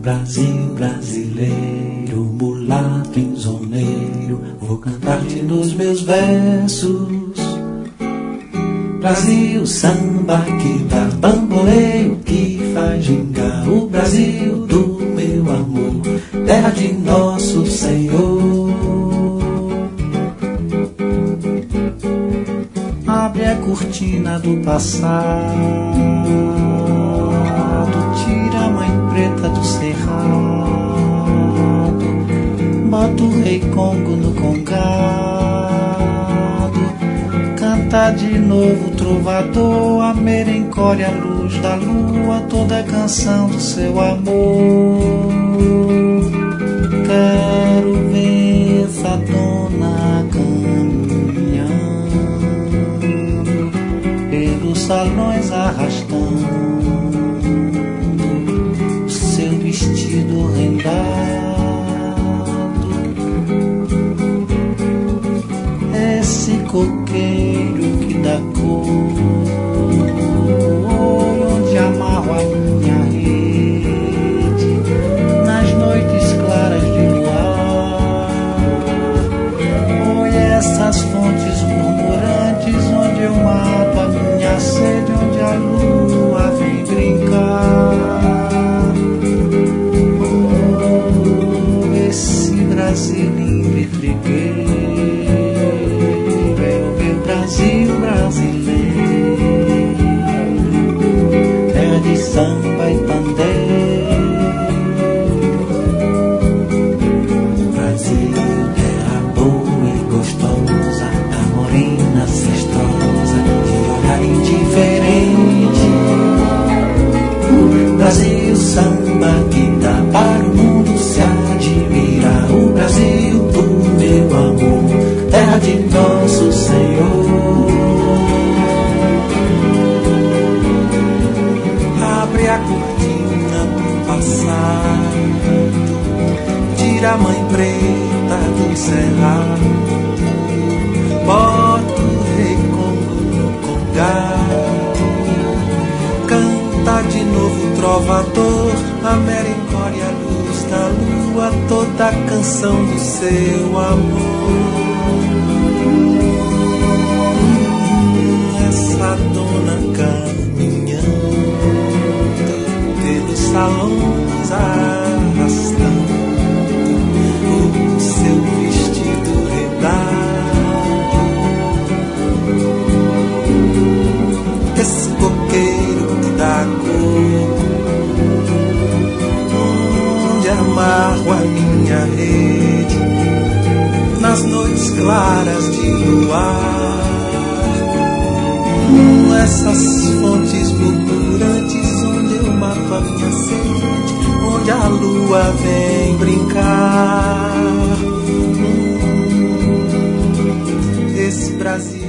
Brasil brasileiro, mulato insoneiro, vou cantar-te nos meus versos. Brasil, samba que dá bamboleio, que faz gingar. O Brasil do meu amor, terra de nosso Senhor. Abre a cortina do passado, tira a mãe preta do cerrado, bota o rei Congo no congado. Canta de novo, trovador, a merencória, a luz da lua, toda a canção do seu amor. Quero ver essa dona caminhando pelos salões, arrastando seu vestido rendado. Esse coqueiro que dá cor, onde amarro a minha rede nas noites claras de luar. Oi, essas fontes murmurantes onde eu mato a minha sede, onde a lua vem brincar. Oh, esse Brasil lindo e trigueiro, Brasil brasileiro, terra de samba e pandeiro. Brasil, terra boa e gostosa, da morena ancestrosa, de olhar indiferente. Brasil, samba que dá para o mundo se admirar. O Brasil do meu amor, terra de nosso Senhor. Abre a cortina do passado, tira a mãe preta do cerrado, bota o rei Congo no congado. Canta de novo, trovador, a merencória, a luz da lua, toda a canção do seu amor. Essa dona caminhando pelos salões, arrastando o seu vestido redado. Esse coqueiro que dá cor, onde amarro a minha rede nas noites claras de luar. Essas fontes murmurantes onde eu mato a minha sede, onde a lua vem brincar. Esse Brasil